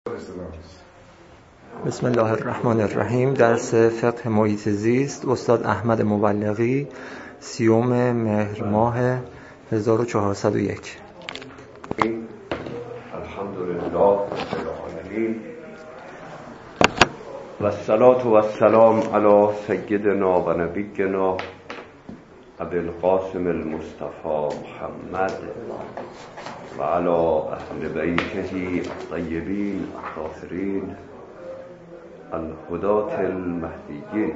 بسم الله الرحمن الرحیم. درس فقه محیط زیست استاد احمد مبلغی، 30 مهر ماه 1401. الحمدلله رب العالمین و الصلاة و السلام علی سیدنا و نبینا ابی القاسم المصطفى محمد و علی اهل بیته الطیبین الطاهرین الهداة المهدیین.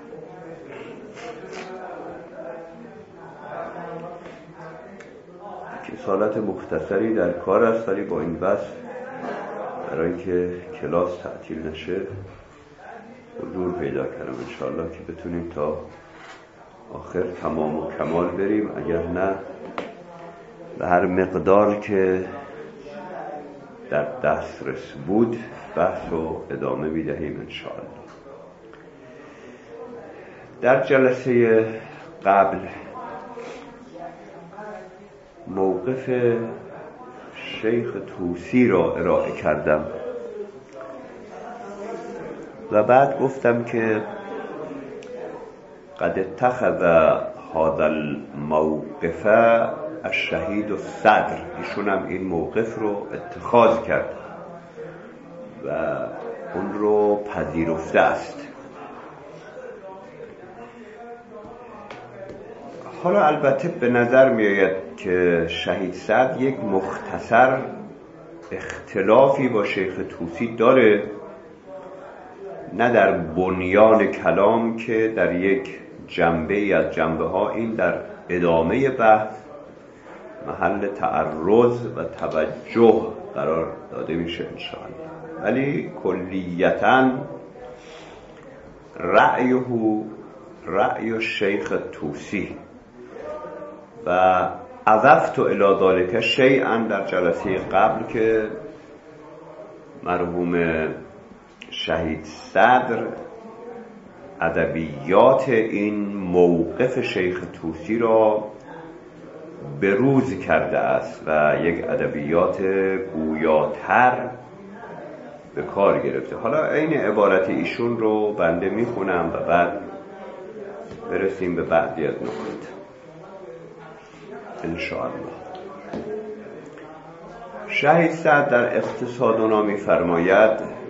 رسالت مختصری در کار است، ولی با این بس برای اینکه کلاس تعطیل نشه حضور پیدا کردم انشاءالله که بتونیم تا آخر تمام و کمال بریم، اگر نه به هر مقدار که در دسترس بود بحث و ادامه میدهیم انشاءالله. در جلسه قبل موقف شیخ طوسی را ارائه کردم و بعد گفتم که قد اتخذ هذا الموقف الشهید الصدر، ایشون هم این موقف رو اتخاذ کرد و اون رو پذیرفته است. حالا البته به نظر می آید که شهید صدر یک مختصر اختلافی با شیخ طوسی داره، نه در بنیان کلام که در یک جنبه از جنبه ها این در ادامه بحث محل تعرض و توجه قرار داده میشه انشاءالله، ولی کلیتاً رأی الشیخ طوسی و اضفت الی ذلک شیئا در جلسه قبل که مرحوم شهید صدر ادبیات این موقف شیخ طوسی را بروز کرده است و یک ادبیات گویاتر به کار گرفته. حالا این عبارت ایشون رو بنده میخونم و بعد برسیم به بعضی از نکات انشاءالله. شهید صدر در اقتصادنا می‌فرماید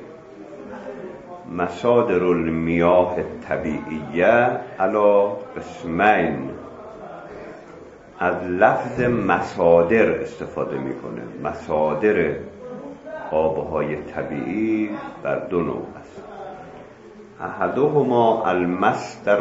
مصادر المیاه الطبیعیه علی قسمین. از لفظ مصادر استفاده میکنه. مصادر آبهای طبیعی بر دو نوع است. احدهما المصدر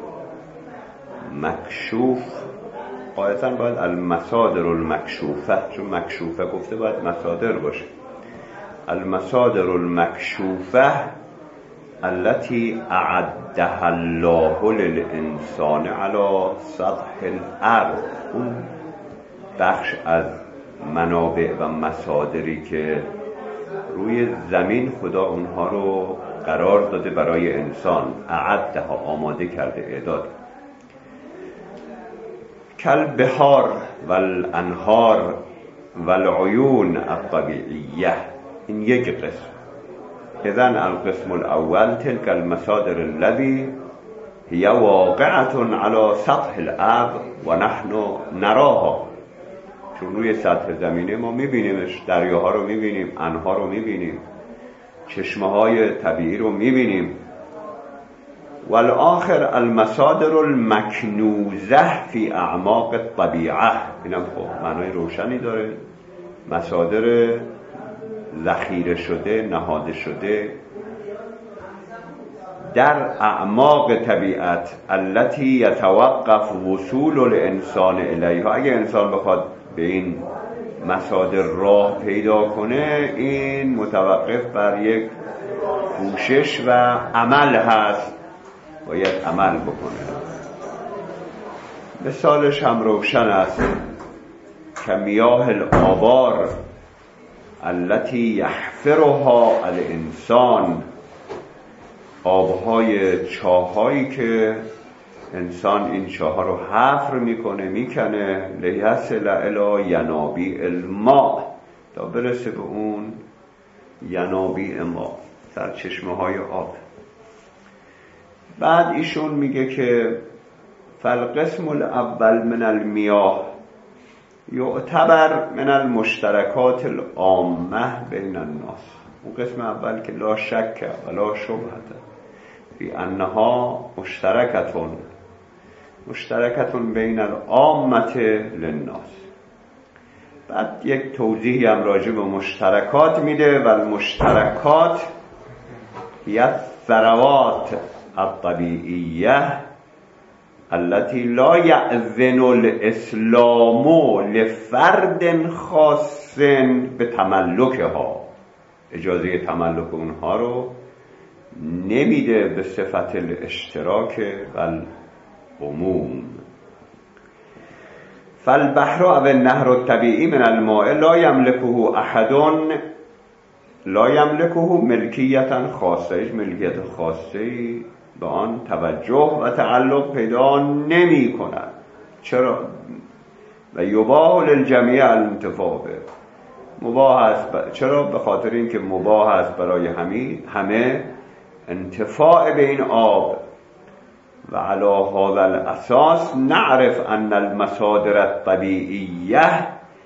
المکشوف، قاعدتاً باید المصادر المکشوفه، چون مکشوفه گفته باید مصادر باشه. المصادر المکشوفه التي اعدها الله للانسان على سطح الارض، اون بخش از منابع و مصادری که روی زمین خدا اونها رو قرار داده برای انسان، اعدها آماده کرده، اعداد. کل بحار والانهار والعیون الطبیعیه، این یک قسم. اذن القسم الاول تلك المصادر التي هي واقعة على سطح الارض و نحن نراها، چون روی سطح زمینه ما میبینیمش، دریاها رو میبینیم، انهار رو میبینیم، چشمه های طبیعی رو میبینیم. والآخر المصادر المکنوزه فی اعماق الطبیعه، اینم خب معنای روشنی داره. مصادر ذخیره شده، نهاده شده در اعماق طبیعت، التي یتوقف وصول الانسان الیها. اگه انسان بخواد به این مصادر راه پیدا کنه، این متوقف بر یک کوشش و عمل هست، باید عمل بکنه. مثالش هم روشن است. کمیاه الآبار التي یحفرها الانسان، آبهای چاهایی که انسان این چاه رو حفر میکنه، میکنه، لیصل الی ینابیع الماء، تا برسه به اون ینابیع ما، سرچشمه های آب. بعد ایشون میگه که فالقسم الاول من المیاه یعتبر من المشترکات العامه بین الناس. اون قسم اول که لا شک و لا شبهه فی انها مشترکتون بین العامه للناس. بعد یک توضیحی هم راجع به مشترکات میده و المشترکات هی الثروات الطبیعیه التي لا يأذن الاسلام لفرد خاص به تملکها. اجازه تملک اونها رو نمیده به صفت الاشتراک و العموم. فالبحر او النهر الطبیعی من الماء لا يملكه احد، لا يملكه ملکیتا خاصه، هیچ ملکیت خاصی به آن توجه و تعلق پیدا نمی کند. چرا؟ و یباح للجمیع الانتفاع به، مباح است. چرا؟ به خاطر اینکه مباح است برای همه انتفاع به این آب. و علی هذا الاساس نعرف ان المصادر الطبیعیه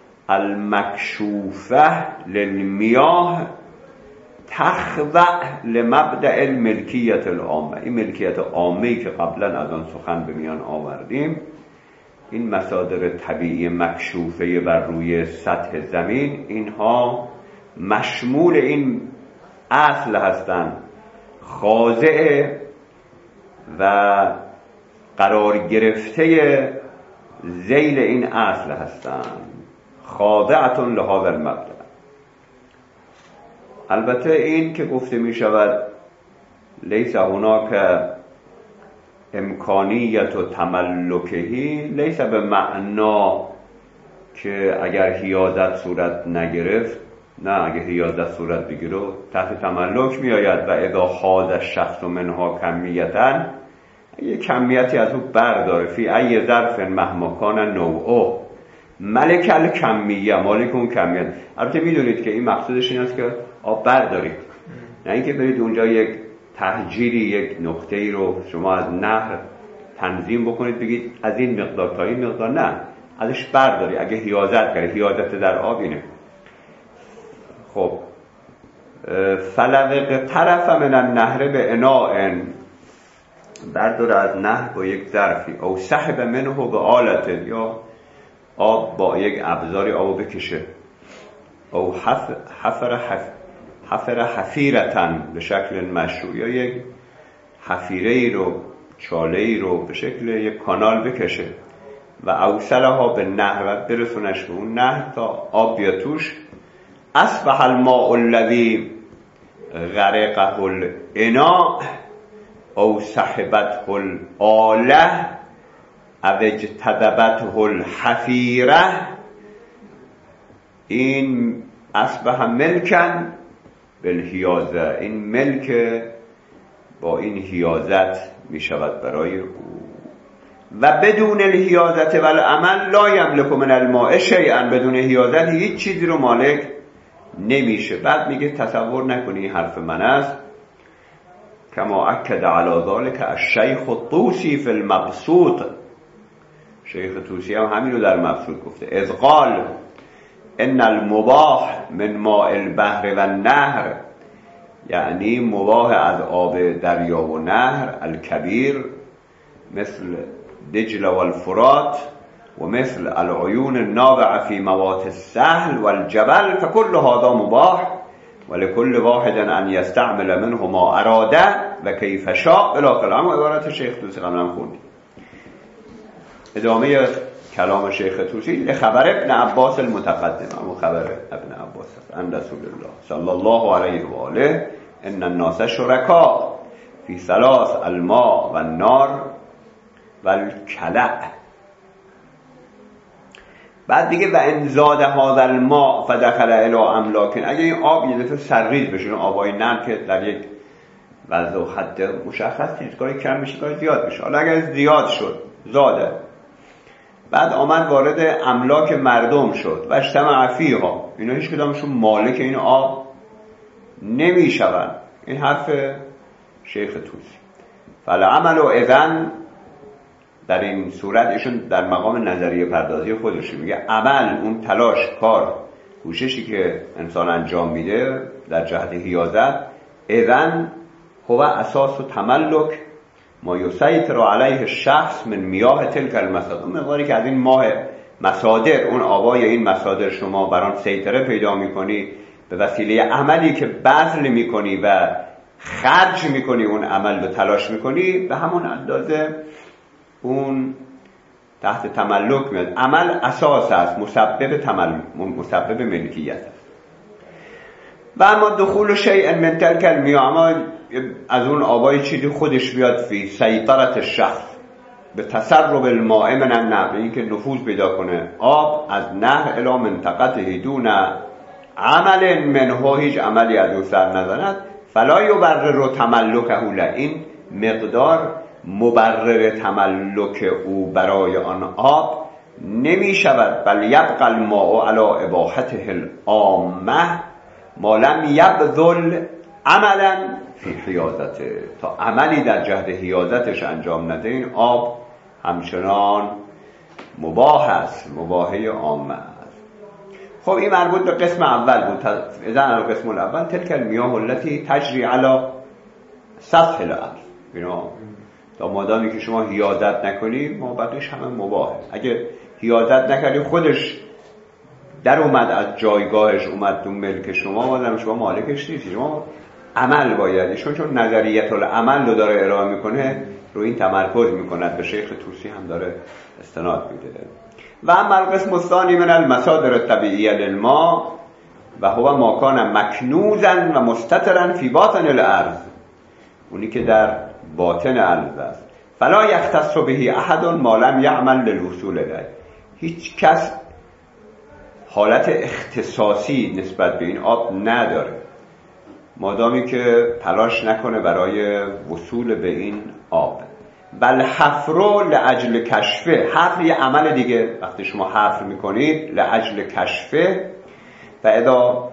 المکشوفه للمیاه تخضع لمبدأ الملکیت العامه. این ملکیت عامه‌ای که قبلا از آن سخن به میان آوردیم، این مصادر طبیعی مکشوفه بر روی سطح زمین، اینها مشمول این اصل هستند، خاضع و قرار گرفته ذیل این اصل هستند، خاضعة لهذا المبدأ. البته این که گفته می شود لیس هناک امکانیت و تملکهی، لیس به معنا که اگر حیازت صورت نگرفت، نه، اگر حیازت صورت بگیره تحت تملک می آید. و اذا خاض الشخص منها کمیتا، یه کمیتی از او برداره، فی ای ظرف مهما کان نوعه ملک الکمیه، مالک اون کمیت. البته میدونید که این مقصودش این است که آب بردارید، نه اینکه برید اونجا یک تهجیری، یک نقطه‌ای رو شما از نهر تنظیم بکنید بگید از این مقدار تا این مقدار، نه، ازش برداری. اگه حیازت کنه، حیازت در آب اینه. خب فلق طرف من النهر به اناء، برداره از نهر با یک ظرفی، او سحب منه به آلت، یا آب با یک ابزاری آبو بکشه، او حفر حفیرتن به شکل مشروع، یا یک حفیره ای رو، چاله ای رو به شکل یک کانال بکشه، و اوصلها به نهر، و برسونش به اون نهر تا آب بیا توش. اصبح الماء الذي غرقه الاناء او سحبته الاله او اجتذبته الحفیره، این اصبح ملکن بالحیازه، این ملک با این حیازت می شود برای او. و بدون الحیازت و العمل لا یملک من الماء شیئا، بدون حیازت هیچ چیزی رو مالک نمیشه. بعد میگه تصور نکنی حرف من است، کما اکد علی ذلک الشیخ الطوسی فی المبسوط. شیخ طوسی هم همین رو در مبسوط گفته، اذ قال ان المباح من ماء البحر و النهر، یعنی مباح از آب دریا و نهر، الکبیر مثل دجله و الفرات و مثل العیون النابعه فی موات السهل والجبل، فكل هذا مباح ولكل واحد ان يستعمل منه ما اراده و کیف شاء الی آخر. اما عبارت شیخ طوسی قبلا خوندیم. ادامه کلام شیخ طوسی، لخبر ابن عباس المتقدم، اما خبر ابن عباس عن رسول الله صلی الله علیه و آله ان الناس شرکاء فی ثلاث، الماء و النار و الکلأ. بعد دیگه و ان زاد هذا الماء فدخل الی املاک، اگه این آب یه دفعه سرریز بشه، آبای نم که در یک وضع و حد مشخص چیزگاهی کم میشه گاهی زیاد میشه، حالا اگر زیاد شد زاده، بعد آمد وارد املاک مردم شد و اجتمع فیها، اینا هیچ کدامشون مالک این آب نمی شود. این حرف شیخ توسی. فالعمل و اذن، در این صورت ایشون در مقام نظریه پردازی خودش میگه عمل، اون تلاش، کار، کوششی که انسان انجام میده در جهت حیازت، اذن هو اساس و تملک ما یسیطر علیه الشخص من میاه تلک المصادر. مقداری که از این ماه مصادر، اون آبای این مصادر شما بران سیطره پیدا میکنی به وسیله عملی که بذل میکنی و خرج میکنی، اون عمل رو تلاش میکنی، به همون اندازه اون تحت تملک میاد. عمل اساس است، مسبب ملکیت است. و اما دخول شیء من تلک المیاه، اما از اون آبای چیزی خودش بیاد فی سیطرت الشخص به تسرب الماء من النهر، این که نفوذ پیدا کنه آب از نهر الی منطقته دون عمل منه، هیچ عملی از او سر نزند، فلا یبرر تملکه له، این مقدار مبرر تملک او برای آن آب نمی شود. بل یبقى الماء علی اباحته العامه ما لم یبذل عملا فی حیازته، تا عملی در جهت حیازتش انجام نده این آب همچنان مباح است، مباحه عامه است. خب این مربوط به قسم اول بود. اذن القسم الاول تلک المیاه التي تجری علی سطح الارض، اینا تا مادامی که شما حیازت نکنی ما بقیش همه مباحه. اگه حیازت نکردی خودش در اومد از جایگاهش، اومد تو ملک شما، بازم شما مالکش نیستی، شما عمل باید. چون نظریت العمل رو داره ارائه میکنه، رو این تمرکز میکند، به شیخ توسی هم داره استناد میده. و اما القسم الثانی من المصادر الطبیعیه للماء و هو ما کان مکنوزا و مستترا فی باطن الارض، اونی که در باطن ارض است. فلا یختص به احد ما لم یعمل للوصول الیه، هیچ کس حالت اختصاصی نسبت به این آب نداره مادامی که تلاش نکنه برای وصول به این آب. بل حفر لاجل کشفه، حفر یه عمل دیگه، وقتی شما حفر میکنید لاجل کشفه و ادا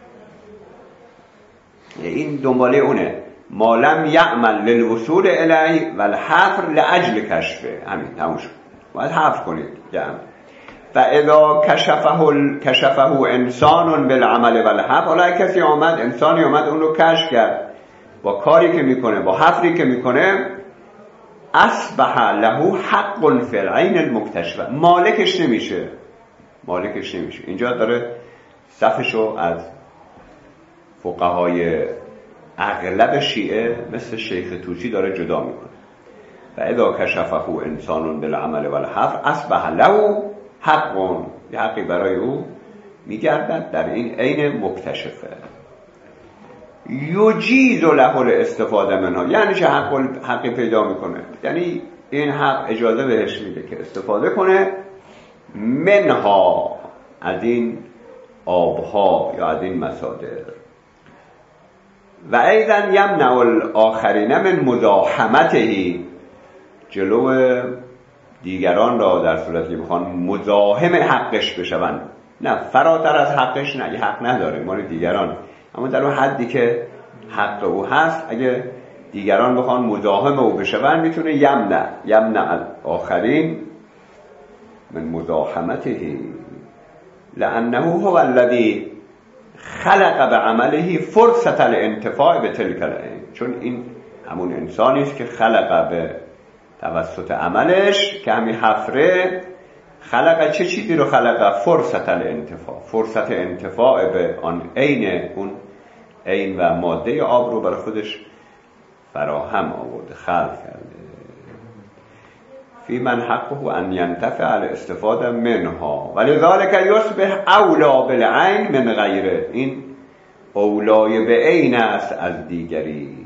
این دنباله اونه، ما لم یعمل للوصول الیه و الحفر لاجل کشفه، همین تموم شد. باید حفر کنید جمع. و اذا کشفه انسان بالعمل والحفر، حالا کسی آمد، انسانی آمد اون رو کشف کرد با کاری که میکنه، با حفری که میکنه، اصبح له حق فی العین المکتشفه، مالکش نمیشه. اینجا داره صفشو از فقهای اغلب شیعه مثل شیخ توسی داره جدا میکنه. و اذا کشفه انسان بالعمل والحفر اصبح له حق، یه حقی برای او میگردد در این عین مکتشفه. یجیز له الاستفاده منها، یعنی چه حقی پیدا میکنه؟ یعنی این حق اجازه بهش میده که استفاده کنه منها، از این آبها یا از این مصادر. و ایضا یمنع الاخرین من مزاحمته، جلو دیگران را در صورتی که بخوان مزاحم حقش بشون، نه فراتر از حقش، نه، یه حق نداره مال دیگران، اما در اون حدی که حق او هست اگه دیگران بخوان مزاحم او بشون میتونه یمنع الاخرین من مزاحمته، لانه هو الذی خلق بعمله فرصة الانتفاع بتلك العین، چون این همون انسانی است که خلق به توسط عملش که همین حفره، خلق چه چیزی رو خلق؟ فرصت الانتفاع، فرصت انتفاع به آن عین، اون عین و ماده آب رو برای خودش فراهم آورده، خلق کرده. فی من حقه ان ینتفع الاستفاده منها ولذلك یصبح اولا بالعین من غیره، این اولای به عین است از دیگری.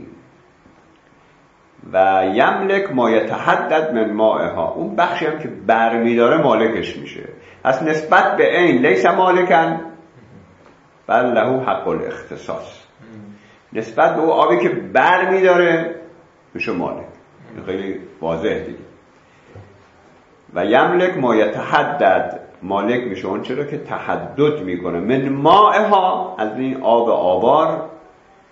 و یملک ما یتحدد من مائها، اون بخشی هم که برمیداره مالکش میشه. از نسبت به عین لیس مالکن بل له حق الاختصاص، نسبت به اون آبی که برمیداره میشه مالک. خیلی واضح دیگه. و یملک ما یتحدد، مالک میشه اون چرا که تحدد میکنه من مائها، از این آب آبار،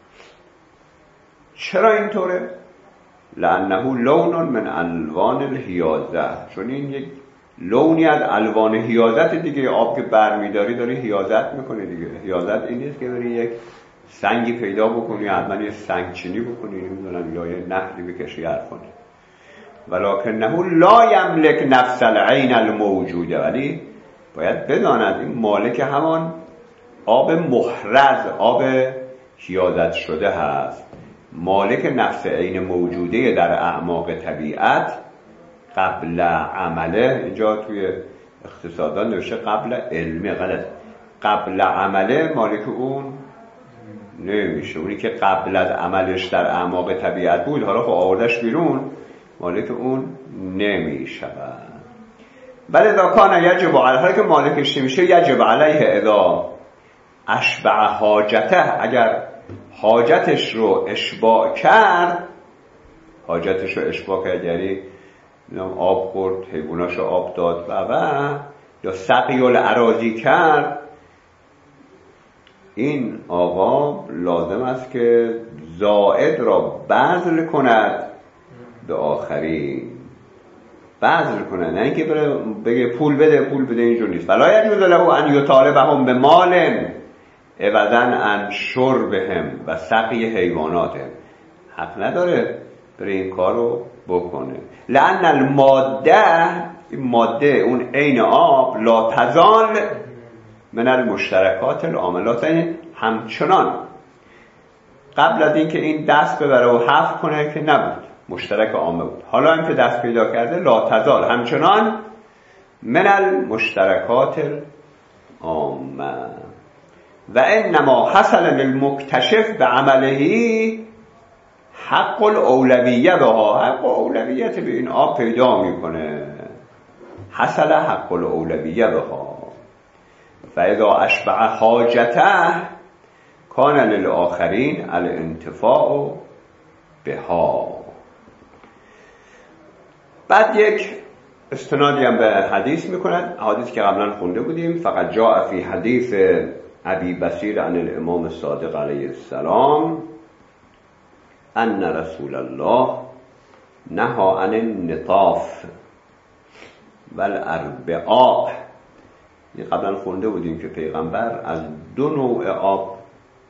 چرا اینطوره؟ لانه لون من الوان الحیازه، چون این یک لونی از الوان حیازت دیگه. آب که برمیداری داری حیازت میکنه دیگه. حیازت این نیست که بری یک سنگی پیدا بکنی حتما یه سنگ چینی بکنی نمیدونم یا یه نهری بکشی حرفانی. ولکنه لا یملک نفس العین الموجوده، ولی باید بداند این مالک همان آب محرز، آب حیازت شده هست. مالک نفس عین موجوده در اعماق طبیعت قبل عمله. اینجا توی اقتصادات نوشته قبل علمه، غلط. قبل عمله مالک اون نمیشه. اونی که قبل از عملش در اعماق طبیعت بود حالا خب آوردش بیرون، مالک اون نمیشه. ولی اذا کان یجب علیه، که مالکش نمیشه، یجب علیه اذا اشبع حاجته، اگر حاجتش رو اشباع کرد. حاجتش رو اشباع کرد یعنی آب خورد، حیواناشو آب داد و یا سقی الاراضی کرد. این آقا لازم است که زائد را بذل کند به آخرین. بذل کند، نه اینکه بگه پول بده، اینجور نیست. ولا یجوز له ان یطالبهم بمال عوضا عن شربهم و سقی حیواناتهم. حق نداره برای این کار رو بکنه. لأن الماده، این ماده اون عین آب، لا تزال من المشترکات العاملات، همچنان قبل از این که این دست ببره و حفظ کنه که نبود، مشترک عامه بود. حالا این که دست پیدا کرده، لا تزال، همچنان من المشترکات العامه. و انما حصل للمکتشف به عمله حق الاولویه بها، حق اولویت به این آب پیدا میکنه. حصل حق الاولویه بها. فاذا اشبع حاجته کان للآخرین الانتفاع بها. بعد یک استنادی هم به حدیث میکند، حدیث که قبلا خونده بودیم. فقط جاء فی حدیث ابی بصیر عن الامام الصادق علیه السلام ان رسول الله نهى عن النطاف والاربعاء. این قبلا خونده بودیم که پیغمبر از دو نوع آب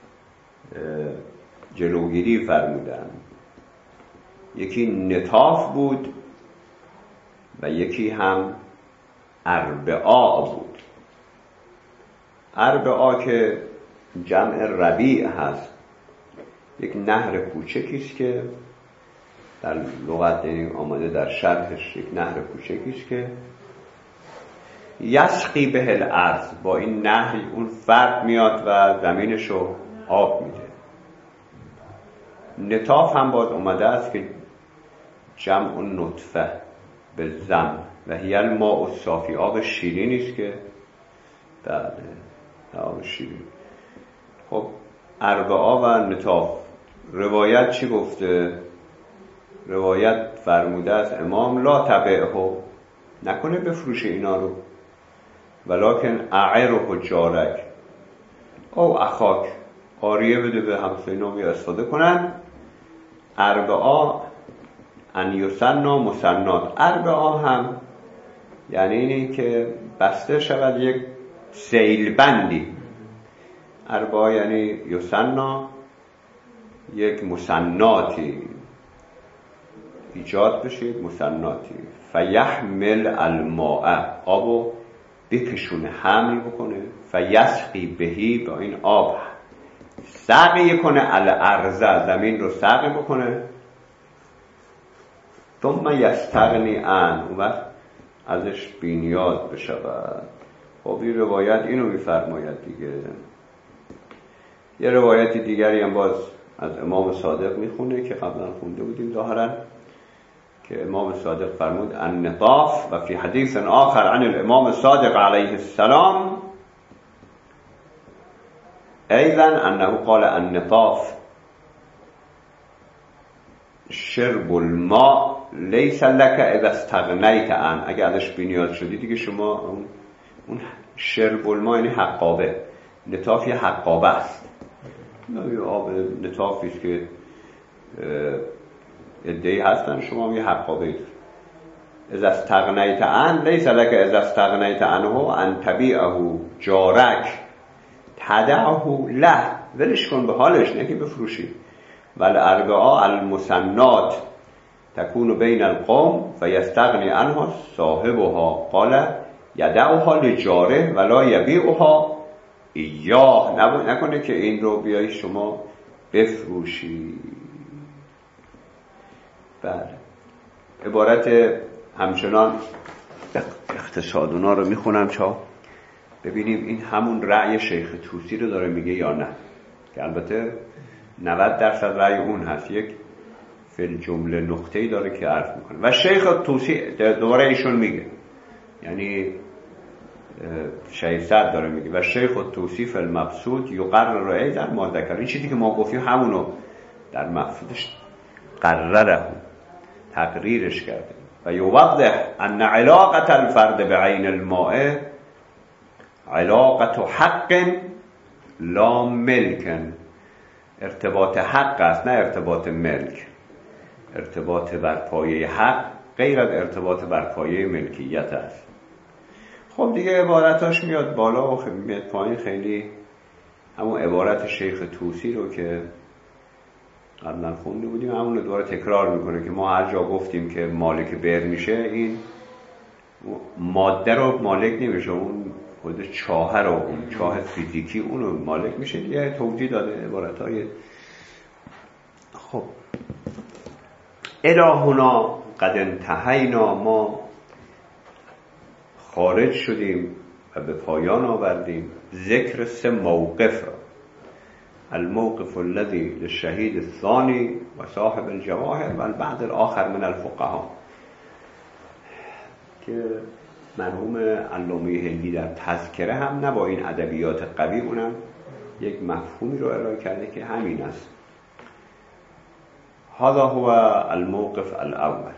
جلوگیری فرمودن. یکی نطاف بود و یکی هم اربعاء بود. اربعاء که جمع ربیع هست، یک نهر کوچکیست که در لغت آمده در شرحش، یک نهر کوچکیست که یسقی به الارض، با این نهر اون فرد میاد و زمینشو آب میده. نطاف هم باز اومده است که جمع نطفه به زم و هی الماء الصافی، آب شیرینی است که آب شیرین. خب اربعاء و نطاف، روایت چی گفته؟ روایت فرموده است امام لا تبعه، نکنه بفروش اینا رو، ولکن اعره جارک او اخاک، آریه بده به همسایه‌ها استفاده کنن. اربعاء ان یسنا مسنات، اربعاء هم یعنی اینه که بسته شود یک سیل بندی. اربعاء یعنی یسنا، یک مسناتی ایجاد بشه، مسناتی. فیحمل الماء، آبو بکشونه، حمل بکنه. فیسقی بهی، با این آب سقی کنه، الارض، زمین رو سقی بکنه. ثم یستغنی عن، اون وقت ازش بی‌نیاز بشود. خب این روایت اینو میفرماید دیگه. یه روایت دیگری هم باز از امام صادق میخونه که قبلا خونده بودیم ظاهرا، که امام صادق فرمود النطاف. و فی حدیث آخر عن الامام صادق علیه السلام ایضا انه قال النطاف شرب الماء لیس لك اذا استغنیت عن، اگه ازش بی‌نیاز شدی دیگه شما اون شرب الماء یعنی ادعی هستن شما یه حقابه اذا استغنیت عن لیس لك اذا استغنیت عنه ان تبیعه جارک تدعه له، ولش کن به حالش، نه که بفروشی. والاربعاء المسنات تكون بین القوم فیستغنی عنها صاحبها قال یدعها لجاره ولا یبیعها ایاه. نکنه که این رو بیایی شما بفروشی. بله، عبارت همچنان اقتصادونا رو میخونم ببینیم این همون رأی شیخ طوسی رو داره میگه یا نه، که البته 90% رأی اون هست. یک فی جمله نقطه‌ای داره که عرض میکنه. و شیخ طوسی دوباره ایشون میگه، یعنی شیخ صد داره میگه و شیخ طوسی فی المبسوط یقرر ایضا ما ذکر. این چیزی که ما گفتیم همونو در مبسوطش قرره، تقریرش کرده. و یوضح ان علاقه الفرد بعین الماء علاقه حق لا ملک. ارتباط حق است، نه ارتباط ملک. ارتباط بر پایه حق غیر از ارتباط بر پایه ملکیت است. خب دیگه عبارتاش میاد بالا و میاد پایین. خیلی همون عبارت شیخ طوسی رو که قبلا خونده بودیم همون رو دوباره تکرار میکنه که ما هر جا گفتیم که مالک بر میشه، این ماده رو مالک نمیشه، اون خود چاه رو، اون چاه فیزیکی اون رو مالک میشه. دیگه توضیح داده عبارتهای. خب الهنا قد انتهینا، ما خارج شدیم و به پایان آوردیم ذکر 3 موقف را. الموقف الذي للشهید الثانی و صاحب الجواهر و البعض الاخر من الفقهاء، که مرحوم علامه هندی در تذکره هم نه با این ادبیات قوی، اونم یک مفهومی رو ارائه کرده که همین است. هذا هو الموقف الاول.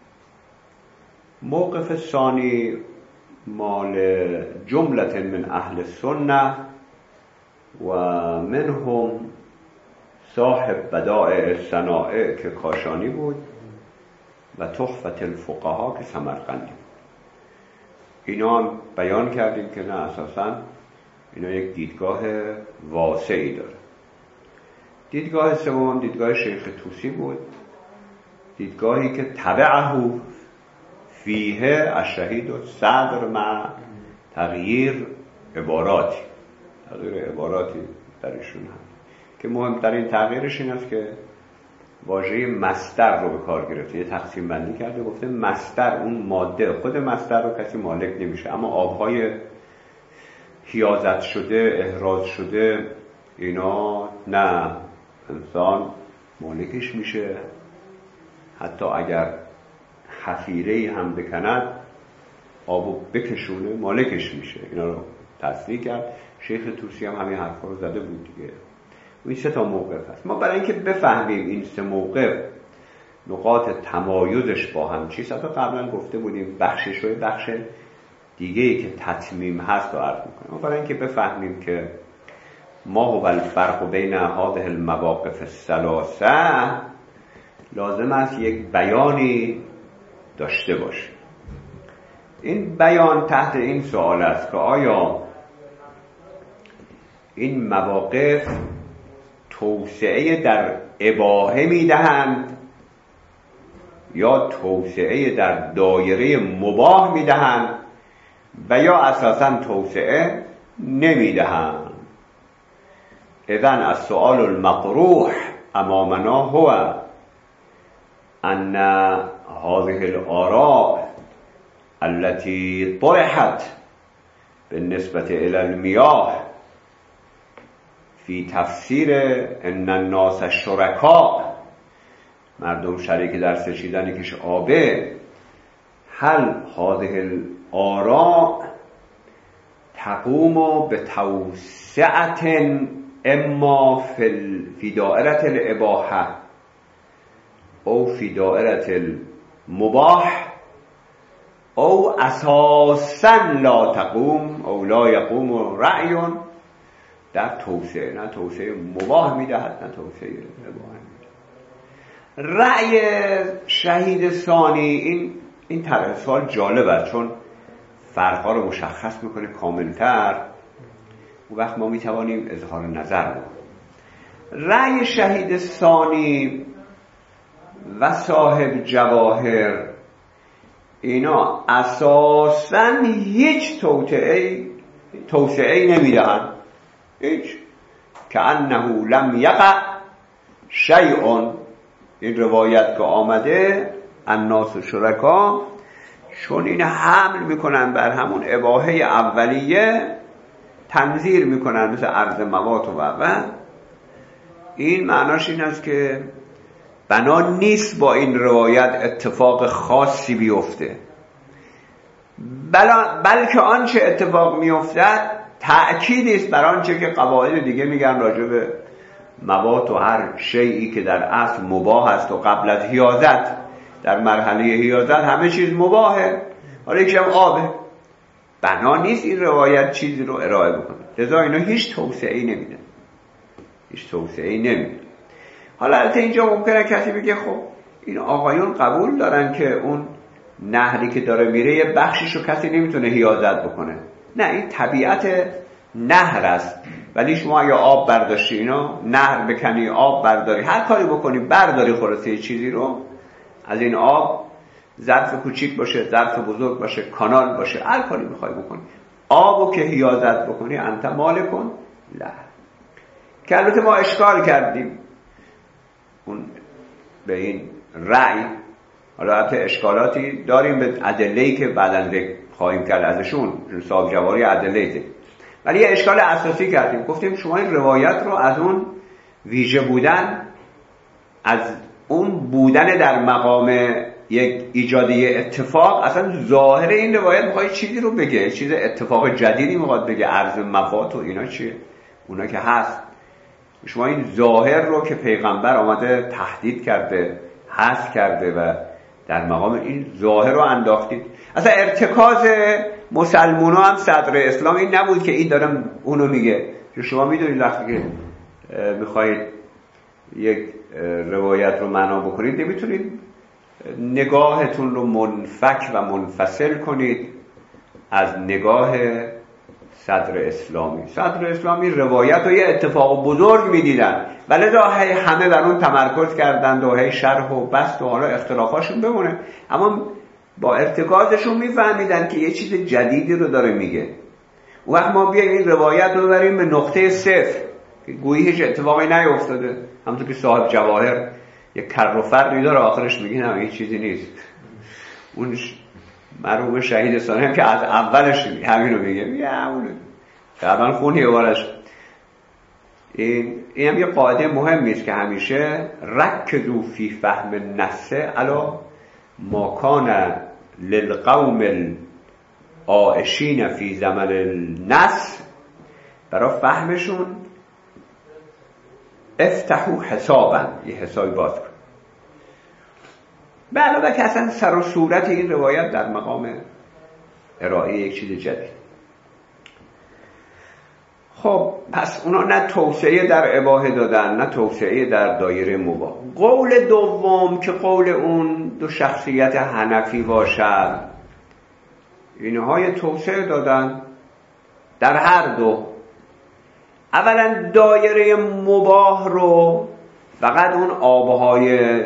موقف ثانی مال جملة من اهل السنه و منهم صاحب بدائع الصنائع که کاشانی بود و تحفة الفقهاء که سمرقندی. اینا هم بیان کردیم که نه، اساساً اینا یک دیدگاه واسعی داره. دیدگاه سوم دیدگاه شیخ طوسی بود، دیدگاهی که تبعه فیه الشهید صدر مع تغییر عباراتی درشون هست که مهمترین تغییرش این است که واژه مصدر رو به کار گرفته. یه تقسیم بندی کرده، گفته مصدر اون ماده، خود مصدر رو کسی مالک نمیشه، اما آبهای حیازت شده، احراز شده، اینا نه، انسان مالکش میشه. حتی اگر حفیره‌ای هم بکند آبو بکشونه مالکش میشه. اینا رو تصریح کرد. شیخ طوسی هم همین حرفا رو زده بود دیگه. این 3 تا موقف هست. ما برای اینکه بفهمیم این 3 موقف نقاط تمایزش با هم چیست، حتی قبلا گفته بودیم بخشش و بخش دیگه‌ای که تتمیم هست رو عرض می‌کنم. ما برای اینکه بفهمیم که ما هو الفرق بین هذه المواقف الثلاثه، لازم است یک بیانی داشته باشیم. این بیان تحت این سوال است که آیا این مواقف توسعه در اباحه میدهند یا توسعه در دایره مباح میدهند و یا اساساً توسعه نمیدهند. اذن السؤال المطروح امامنا هو ان هذه الآراء التي طرحت بالنسبة إلى المياه في تفسیر ان الناس شرکاء، مردم شریک در سچیدن کش آبه، هل هذه الآراء تقوم بتوسعة اما في دائرة الاباحة او في دائرة المباح او اساسا لا تقوم او لا يقوم رأی در توسعه، نه توسعه مباح میدهد نه توسعه مباح میدهد. رأی شهید ثانی، این طرح سوال جالب است چون فرقا رو مشخص میکنه کاملتر. اون وقت ما میتوانیم اظهار نظر بکنیم. رأی شهید ثانی و صاحب جواهر اینا اساساً هیچ توسعه نمیدهند، هیچ، که انه لم یقع شیء. این روایت که آمده الناس شرکا، چون این حمل میکنن بر همون اباحه اولیه، تنظیر میکنن مثل عرض موات و این معناش این است که بنا نیست با این روایت اتفاق خاصی بیفته، بلکه آنچه اتفاق میافتد تأکیدی است بر آنچه که قواعد دیگه میگن راجع به موات و هر شیئی که در اصل مباح است و قبل از حیازت، در مرحله حیازت همه چیز مباحه، حالا یکیش هم آبه. بنا نیست این روایت چیزی رو ارائه بکنه، لذا اینا هیچ توسعه‌ای نمیدن. حالا البته اینجا ممکنه کسی بگه خب این آقایون قبول دارن که اون نهری که داره میره یه بخشیش رو کسی نمیتونه حیازت بکنه. نه، این طبیعت نهر است، ولی شما اگه آب برداشتی، اینا نهر بکنی، آب برداری، هر کاری بکنی، برداری خلاصه چیزی رو از این آب، ظرف کوچیک باشه، ظرف بزرگ باشه، کانال باشه، هر کاری میخوای بکنی، آبو که حیازت بکنی انت مالکن له. که البته ما اشکال کردیم اون به این رأی، حالا البته اشکالاتی داریم به ادله‌ای که بعداً خواهیم کرد ازشون، صاحب جواری ادله، ولی یه اشکال اساسی کردیم، گفتیم شما این روایت رو از اون ویژه بودن، از اون بودن در مقام یک ایجادی اتفاق، اصلا ظاهر این روایت میخواد چیزی رو بگه، چیز اتفاق جدیدی میخواد بگه، عرض موات و اینا چیه، اونا که هست. شما این ظاهر رو که پیغمبر آمده تهدید کرده، حذف کرده و در مقام این ظاهر رو انداختید. اصلا ارتکاز مسلمان ها هم صدر اسلام این نبود که این دارم اونو میگه. شما میدونید وقتی که میخواید یک روایت رو معنا بکنید، نمیتونید نگاهتون رو منفک و منفصل کنید از نگاه صدر اسلامی. صدر اسلامی روایت رو یه اتفاق بزرگ میدیدن، ولی همه بر اون تمرکز کردند و هی شرح و بسط و حالا اختلافاشون بمونه، اما با ارتکازشون میفهمیدن که یه چیز جدیدی رو داره میگه. اون وقت ما بیاییم این روایت رو بریم به نقطه صفر که گویی هیچ اتفاقی نیفتاده، همونطور که صاحب جواهر یک کر و فرقی داره، آخرش میگه نه هیچ چیزی نیست. اون مرحوم شهید ثانی هم که از اولش همینو میگه همونه، قبلا خونی بارش. این هم یه قاعده مهمی است که همیشه رکزوا فی فهم النص علی ما کان للقوم العائشین فی زمن النص، برای فهمشون افتحوا حسابا، یه حسابی باز کن. به علاوه که اصلا سر و صورت این روایت در مقام ارائه یک چیز جدید. خب پس اونا نه توسعه در اباحه دادن، نه توسعه در دایره مباح. قول دوم که قول اون دو شخصیت حنفی باشد، اینها یه توسعه دادن در هر دو. اولا دایره مباح رو فقط اون آبهای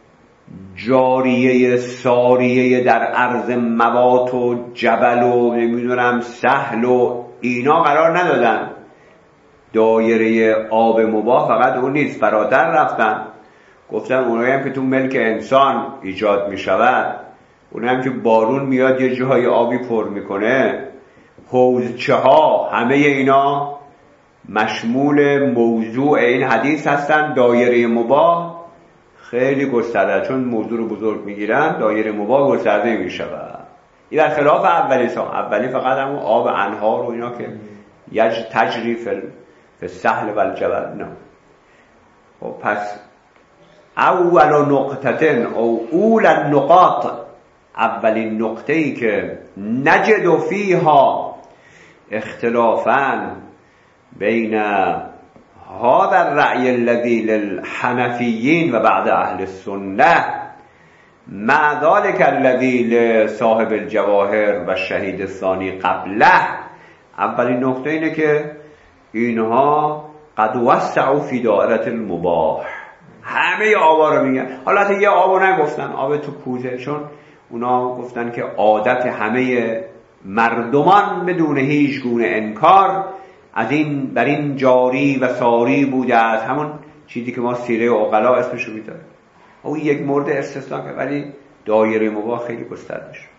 جاریه ساریه در عرض موات و جبل و نمیدونم سهل و اینا قرار ندادن. دایره آب مباح فقط اون نیست، فراتر رفتن، گفتن اونایی هم که تو ملک انسان ایجاد می شود، اونایی هم که بارون میاد یه جاهای آبی پر میکنه، حوضچه ها، همه اینا مشمول موضوع این حدیث هستن. دایره مباح خیلی گسترده، چون موضوع رو بزرگ میگیرن، دایره مباح گسترده میشود. این در خلاف اولی فقط همون آب انهار و اینا که تجری فی السهل و الجبل. نه. خب پس اول نقطتن او اول النقاط، اولین نقطه‌ای که نجد فیها اختلافاً بین هذا الرأی الذی للحنفیین و بعد اهل السنه مع ذلك الذی لصاحب الجواهر و شهید الثانی قبله. اولین نکته اینه که اینها قد وسعوا فی دائره المباح، همه آبا رو میگن. حالت یه آبو نگفتن آب تو کوزه، چون اونا گفتن که عادت همه مردمان بدون هیچ گونه انکار از این بر این جاری و ساری بوده، از همون چیزی که ما سیره عقلا اسمشو میذاریم. او یک مورد استثنا که ولی دایره مباح خیلی گسترده شد.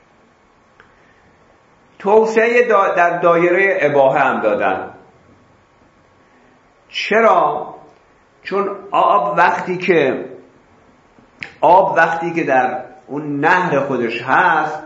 توسعه در دایره اباحه هم دادن. چرا؟ چون آب وقتی که در اون نهر خودش هست،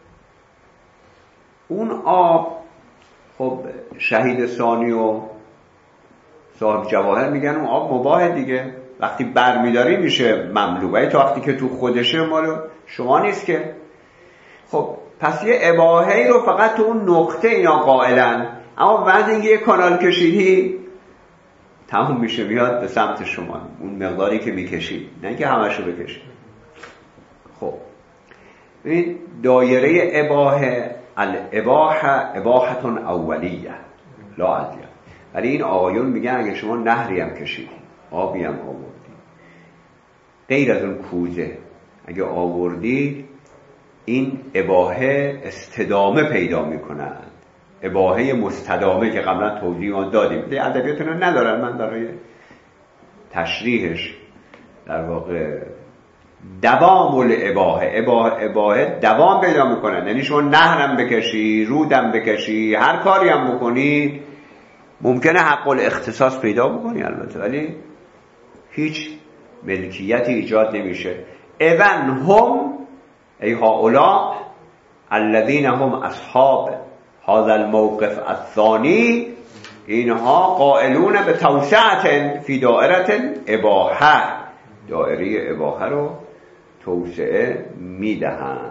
اون آب خب شهید ثانی و صاحب جواهر میگن اون آب مباح دیگه، وقتی برمیداری میشه مملو، ولی تا وقتی که تو خودشه مال شما نیست که. خب پس یه اباحه‌ای رو فقط تو اون نقطه اینا قائلن، اما بعد اینکه یه کانال کشیدی تموم میشه میاد به سمت شما اون مقداری که میکشید، نه که همشو بکشید. خب این دایره اباحه، اباحتون اولیه لا عدیه. ولی این آقایون میگن اگه شما نهری هم کشیدی، آبی هم آوردی، غیر از اون کوزه اگه آوردی، این اباحه استدامه پیدا میکنن، اباحه مستدامه که قبلا توضیح دادیم. ادبیاتون رو ندارن، من برای تشریحش در واقع دوام الاباحه دوام پیدا میکنن. یعنی شما نهرم بکشی، رودم بکشی، هر کاری هم بکنی ممکنه حق الاختصاص پیدا بکنی البته، ولی هیچ ملکیتی ایجاد نمیشه. اذن هم ای هؤلاء الذین هم اصحاب هذا الموقف الثانی، اینها قائلون به توسعه فی دائره اباحه، دائره اباحه رو توسعه میدهند.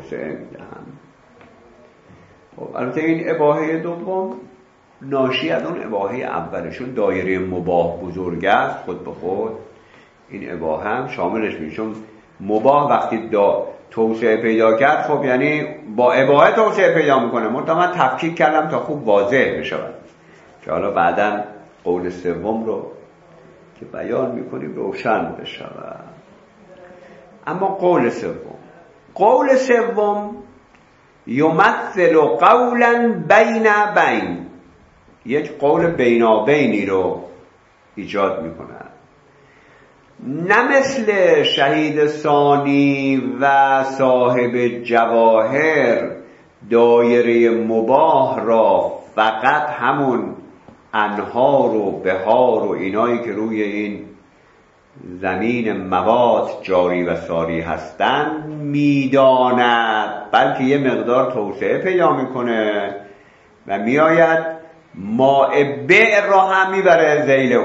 خب البته این اباحه دوم ناشی از اون اباحه اولشون، دایره مباح بزرگ است خود به خود، این اباحه هم شاملش میشه. چون مباح وقتی توسعه پیدا کرد، خب یعنی با اباحه توسعه پیدا میکنه. من تفکیک کردم تا خوب واضح بشود که حالا بعداً قول سوم رو که بیان میکنیم روشن بشود. اما قول سوم یمثل قولا بین، یک قول بینابینی رو ایجاد میکنه. نه مثل شهید ثانی و صاحب جواهر دایره مباح را فقط همون انهار و بهار و اینایی که روی این زمین مواد جاری و ساری هستن میداند، بلکه یه مقدار توسعه پیدا میکنه و میآید ماء بئر را هم میبره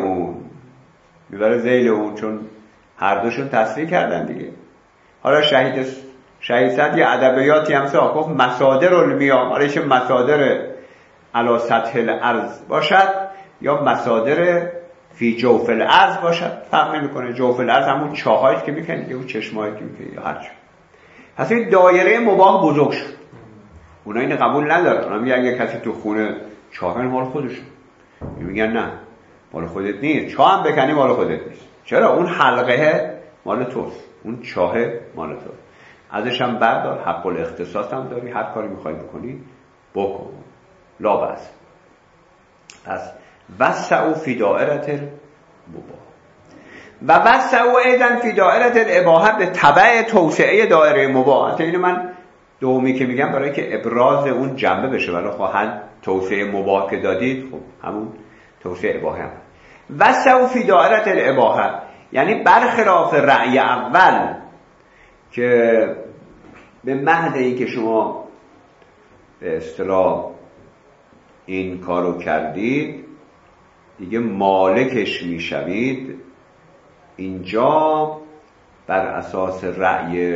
زیل اون، چون هر دوشون تصریح کردن دیگه. حالا شهید صد یه ادبیاتی هم گفت مصادر المیا، حالا چه مصادر علی سطح الارض باشد یا مصادر فی جوف الارض باشد، فرق نمیکنه. جوف الارض همون چاهایی که میکنه دیگه، اون چشمایی که میکنه یا هر چی. پس این دایره مباح بزرگ شد. اونا اینو قبول ندارن. اونا میگن اگه کسی تو خونه چاه مال خودشون، میگن نه مال خودت نیست، چاه هم بکنی مال خودت نیست. چرا؟ اون حلقه مال توست، اون چاه مال توست، ازش هم بردار، حق الاختصاص هم داری، هر کاری میخوای بکنی بکن، لا بأس. پس وسعوا فی دائره المباح و وسعوا ایضا فی دائره الاباحه به تبع توسعه دایره مباح. اینو من دومی که میگم برای که ابراز اون جنبه بشه، ولی خواهد توسعه مباح که دادید، خب همون توسعه اباحه هم. وسعوا فی دائره الاباحه یعنی برخلاف رأی اول که به محض این که شما به اصطلاح این کارو کردید دیگه مالکش میشوید، اینجا بر اساس رأی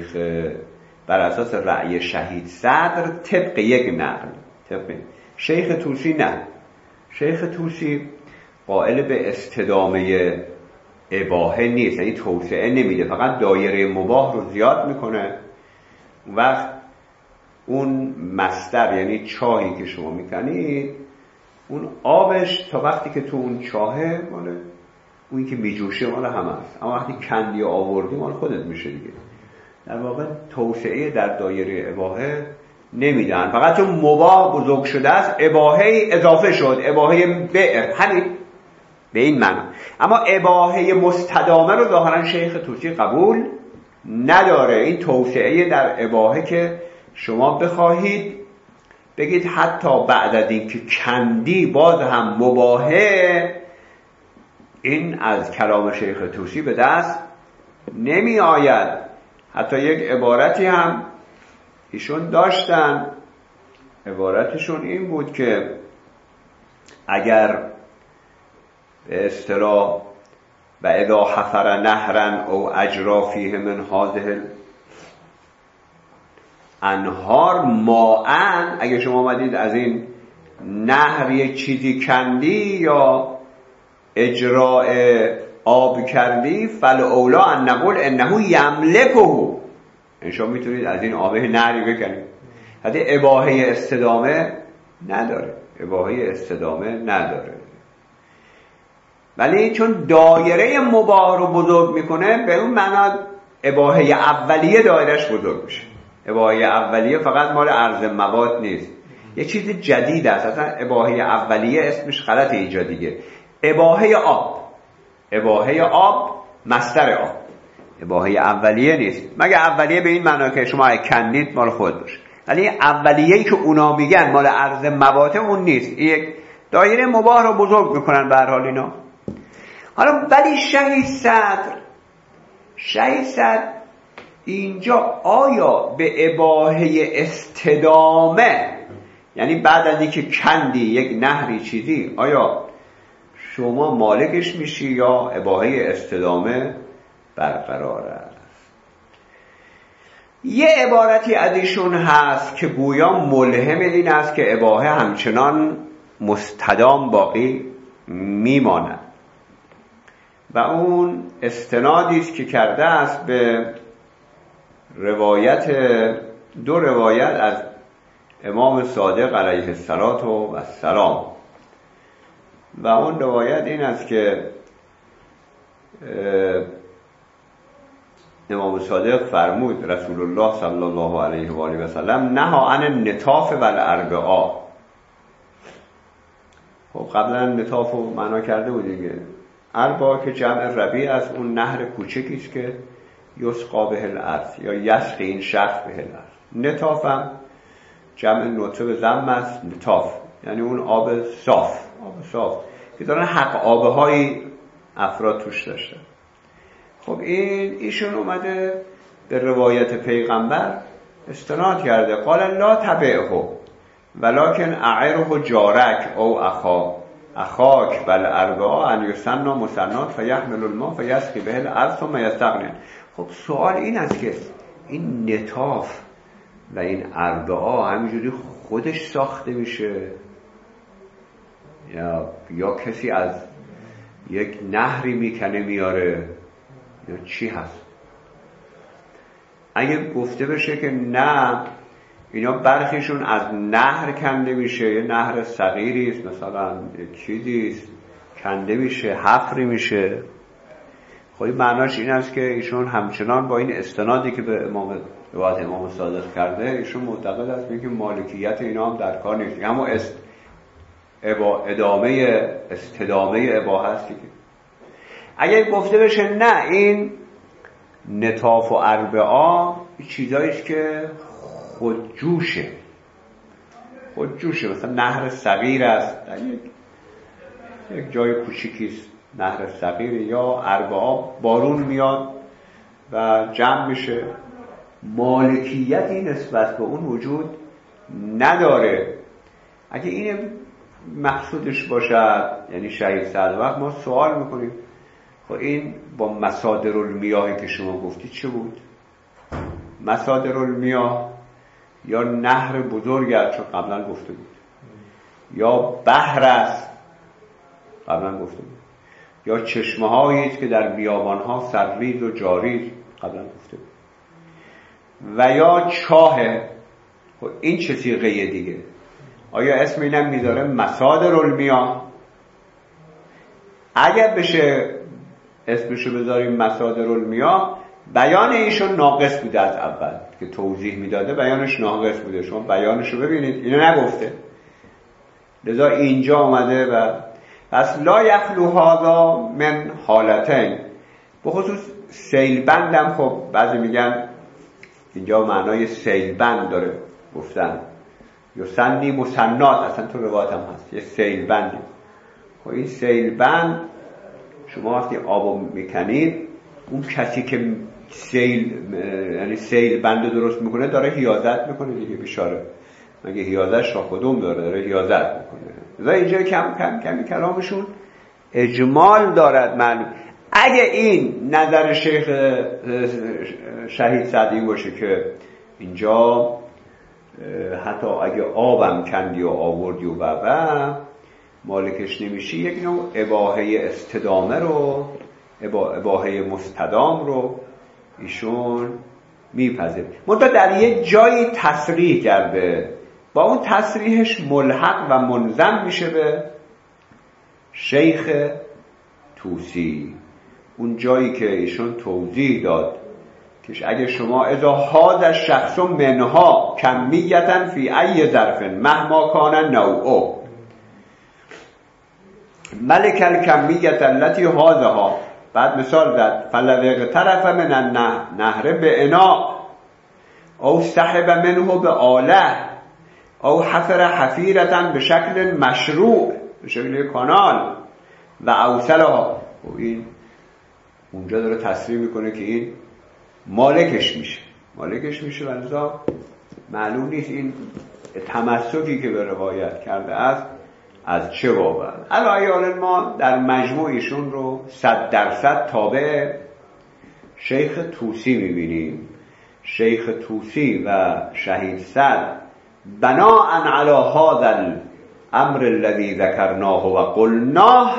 شهید صدر طبق یک نقل، طبق شیخ طوسی نه، شیخ طوسی قائل به استدامه اباحه نیست، یعنی توسعه نمیده، فقط دایره مباح رو زیاد میکنه. وقت اون مصدر یعنی چاهی که شما میکنید، اون آبش تا وقتی که تو اون چاهه ماله اون که میجوشه مال همه است، اما وقتی کندی و آوردی مال خودت میشه دیگه. در واقع توسعه در دایره اباحه نمیدن، فقط چون مباح بزرگ شده است اباحه اضافه شد، اباحه بئر، همین به این معنی. اما اباحه مستدامه رو ظاهرا شیخ طوسی قبول نداره. این توسعه در اباحه که شما بخواهید بگید حتی بعد از این که کندی باز هم مباحه، این از کلام شیخ طوسی به دست نمی آید. حتی یک عبارتی هم ایشون داشتن، عبارتشون این بود که اگر به اصطلاح و اذا حفر نهرا او اجرا فیه من هذه انهار ماءن، اگه شما آمدید از این نهر یک چیزی کندی یا اجراء آب کردی، فالاولی ان نقول انه یملکه، این شما میتونید از این آب نهری بکنید. حتی اباحه استدامه نداره، اباحه استدامه نداره. ولی چون دایره مباح رو بزرگ میکنه، به اون معنا اباحه اولیه دایرش بزرگ میشه. اباحه اولیه فقط مال عرض مواد نیست، یه چیز جدید است. اصلا اباحه اولیه اسمش غلط ایجادیه. اباحه آب، اباحه آب مصدر آب، اباحه اولیه نیست. مگه اولیه به این معنا که شما کندید مال خود باشه، ولی اولیه‌ای که اونا میگن مال عرض مواد اون نیست. یک دایره مباح رو بزرگ میکنن به هر حال اینا. حالا ولی شهید صدر اینجا آیا به اباحه استدامه، یعنی بعد از اینکه کندی یک نهری چیزی، آیا شما مالکش میشی یا اباحه استدامه برقرار است؟ یه عبارتی از ایشون هست که گویا ملهم این است که اباحه همچنان مستدام باقی میماند و اون استنادی است که کرده است به دو روایت از امام صادق علیه السلام و اون روایت این است که امام صادق فرمود رسول الله صلی الله علیه و آله و سلم نها عن النطاف والاربعاء. خب قبلا نطاف رو معنا کرده بودیم دیگه. اربعاء که جمع ربیع از اون نهر کوچکی است که یسقا به الارض یا یسقی این شخص به الارض. نطاف هم جمع نطفه به ضم است، نطاف یعنی اون آب صاف که دارن حق آبهای افراد توش داشته. خب ایشون اومده به روایت پیغمبر استناد کرده، قال لا تبعه ولکن اعره جارک او اخاک بل اربعاء ان یسنا مسنات فیحمل الماء فیسقی به الارض ثم یستغنی. خب سوال این است که این نطاف و این اربعاء همینجوری خودش ساخته میشه یا کسی از یک نهری میکنه میاره یا چی هست؟ اگه گفته بشه که نه اینا برخیشون از نهر کنده میشه، یه نهر صغیری است مثلا یک چیزی است کنده میشه، حفری میشه، خب این معناش این است که ایشون همچنان با این استنادی که به امام صادق کرده ایشون معتقد است که مالکیت اینا هم در کار نیست، اما استدامه اباحه است دیگه. اگر گفته بشه نه این نطاف و اربعاء چیزاییست که خودجوشه، مثلا نهر صغیر است در یک جای کوچیکیست نهر صغیر، یا اربعاء بارون میاد و جمع میشه، مالکیتی نسبت به اون وجود نداره. اگه این مقصودش باشد یعنی شهید صدر وقت ما سوال میکنیم خب این با مصادر المیاهی که شما گفتید چه بود؟ مصادر المیاه یا نهر بزرگ است چون قبلا گفته بود، یا بحر است قبلا گفتم، یا چشمه هایی است که در بیابان ها سرریز و جاری، قبلا گفتم، و یا چاه. این چه صیغه دیگه؟ آیا اسم اینم میذاره مصادر المیاه؟ اگر بشه اسمشو بذاریم مصادر المیاه، بیان ایشون ناقص بوده از اول که توضیح میداده، بیانش ناقص بوده. شما بیانشو ببینید، اینو نگفته، لذا اینجا اومده. و پس لا یخلو هذا من حالتین. به خصوص سیلبندم خب بعضی میگن اینجا معنای سیلبند داره گفتن، یا سنی مسنات، اصلا تو روایت هم هست یه سیلبندی. خب این سیلبند شما وقتی آبو میکنید، اون کسی که یعنی سیلبند درست میکنه داره حیازت میکنه دیگه، بیچاره، مگه حیازتش را کدوم داره حیازت میکنه. لذا اینجا کمی کلامشون اجمال دارد. معلوم اگه این نظر شیخ شهید سعدی باشه که اینجا حتی اگه آبم کندی و آوردی و مالکش نمیشی، یک نوع اباحه استدامه رو، اباحه مستدام رو ایشون میپذیره. منتها در یه جایی تصریح کرده، با اون تصریحش ملحق و منضم میشه به شیخ طوسی. اون جایی که ایشون توضیح داد که اگه شما اذا هاد الشخص منها کمیتا فی ای ظرف مهما کان نوعه ملک الکمیت التي هازها، بعد مثال زد فلو طرف من النهر به انا او سحب منه به آله او حفر حفیرتا به شکل مشروع، به شکل کانال و اوصلها. و این اونجا داره تصریح میکنه که این مالکش میشه و لذا معلوم نیست این تمسکی که به روایت کرده است از چه بابه. الان ما در مجموعشون رو 100% تابع شیخ طوسی میبینیم. شیخ طوسی و شهید سعد بناء علی هذا الامر الذي ذکرناه و قلناه،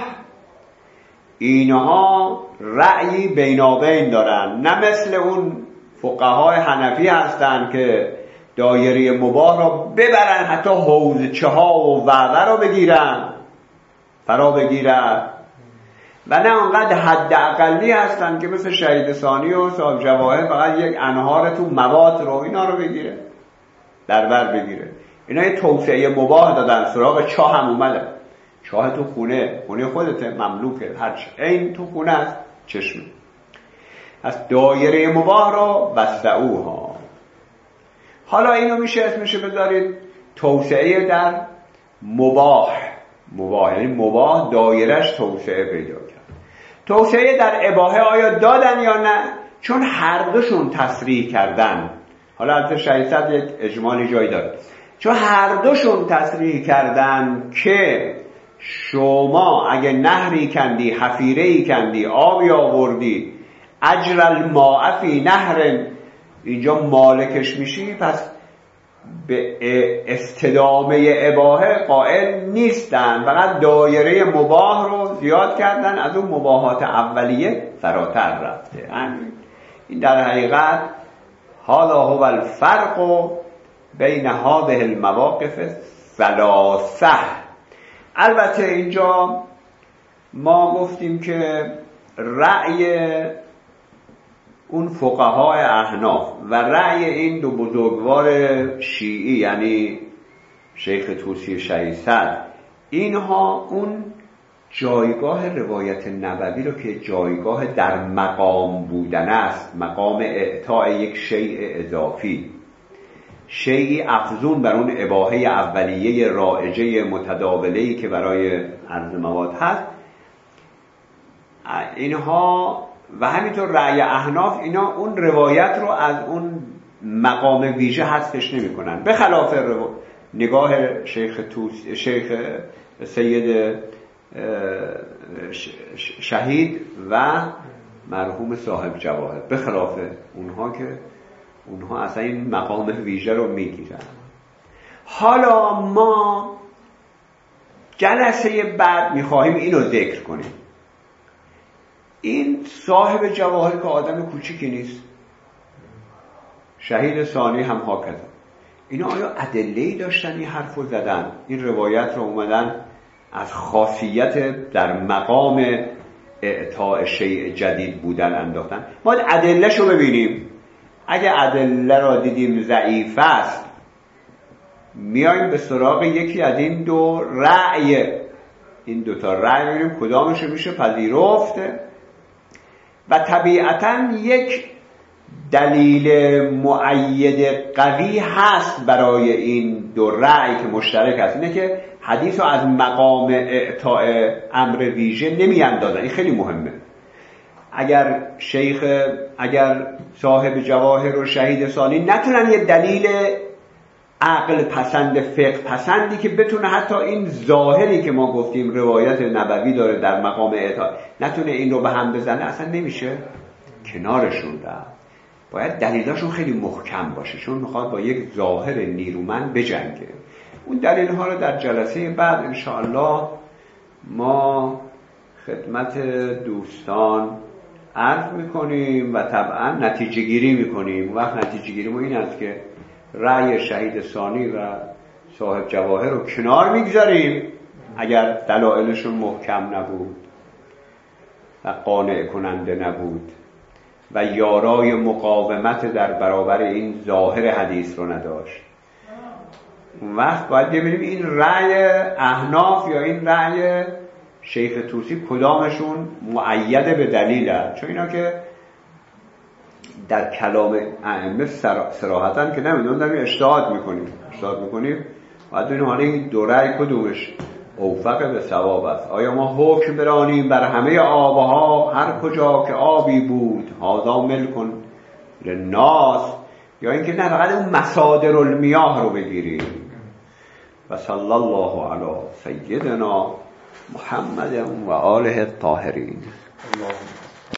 اینها رأیی بینابین دارن، نه مثل اون فقهای حنفی هستن که دایره مباح رو ببرن حتی حوزچه ها و وعده رو بگیرن، فرا بگیرن، و نه اونقدر حد اقلی هستن که مثل شهید ثانی و صاحب جواهر فقط یک انهار تو مواد رو اینا رو بگیره، در بر بگیره. اینا یه توسعه مباح دادن، سراغ چاه هم اومده. چاه تو خونه خودته، مملوکه، هرچی این تو خونه است، چشمه. از دایره مباح رو وسعوها. حالا اینو میشه اسمشو بذارید توسعه در مباح، یعنی مباح دایرش توسعه پیدا کرد. توسعه در اباحه آیا دادن یا نه؟ چون هر دوشون تصریح کردن. حالا البته شهید سعد یک اجمالی جای داره، چون هر دوشون تصریح کردن که شما اگه نهری کندی، حفیره‌ای کندی، آبی آوردی، اجر الماء فی نهر، اینجا مالکش میشی، پس به استدامه اباحه قائل نیستن، فقط دایره مباح رو زیاد کردن، از اون مباحات اولیه فراتر رفته. این در حقیقت حالا هو الفرق بین هذه المواقف ثلاثه. البته اینجا ما گفتیم که رأی اون فقهای احناف و رأی این دو بزرگوار شیعی یعنی شیخ طوسی شهید سعد، اینها اون جایگاه روایت نبوی رو که جایگاه در مقام بودن است، مقام اعطاء یک شیء اضافی، شیئی افزون بر اون اباحه اولیه رائجه متداوله‌ای که برای عرض مواد هست، اینها و همینطور رأی احناف، اینا اون روایت رو از اون مقام ویژه حذفش نمی کنن، به خلاف نگاه شیخ سید شهید و مرحوم صاحب جواهر، به خلاف اونها که اونها اصلا این مقام ویژه رو میگیرن. حالا ما جلسه بعد میخواهیم اینو ذکر کنیم. این صاحب جواهر که آدم کوچیکی نیست، شهید ثانی هم هاکذا. اینا آیا ادله‌ای داشتن این حرفو زدن؟ این روایت رو اومدن از خاصیت در مقام اعطاء شیء جدید بودن انداختن. ما ادله‌شو ببینیم. اگه ادله را دیدیم ضعیف است، میایم به سراغ یکی از این دو رأی. این دو تا رأی ببینیم کدامش میشه پذیرفت و طبیعتاً یک دلیل مؤید قوی هست برای این دو رأی که مشترک است. اینه که حدیث رو از مقام اعطاء امر ویژه نمی اندازن. این خیلی مهمه. اگر صاحب جواهر و شهید ثانی نتونن یه دلیل عقل پسند فقه پسندی که بتونه حتی این ظاهری که ما گفتیم روایت نبوی داره در مقام اعطاء نتونه این رو به هم بزنه، اصلا نمیشه کنارشون رفت. باید دلیلاشون خیلی محکم باشه، چون میخواد با یک ظاهر نیرومند بجنگه. اون دلیل ها رو در جلسه بعد انشاءالله ما خدمت دوستان عرض میکنیم و طبعا نتیجه گیری میکنیم. وقت نتیجه گیری ما این است که رأی شهید ثانی و صاحب جواهر رو کنار میگذاریم اگر دلایلشون محکم نبود و قانع کننده نبود و یارای مقاومت در برابر این ظاهر حدیث رو نداشت. اون وقت باید ببینیم این رأی احناف یا این رأی شیخ طوسی کدامشون مؤید به دلیل است. چون اینا که در کلام ائمه صراحتاً که نمیدونم داریم اجتهاد میکنیم باید ببینیم حالا این دو رأی کدومش اوفق به صواب است. آیا ما حکم برانیم بر همه آبها هر کجا که آبی بود هذا ملک للناس، یا اینکه نه فقط اون مصادر المیاه رو بگیریم. و صلی الله علی سیدنا محمد و آله الطاهرین.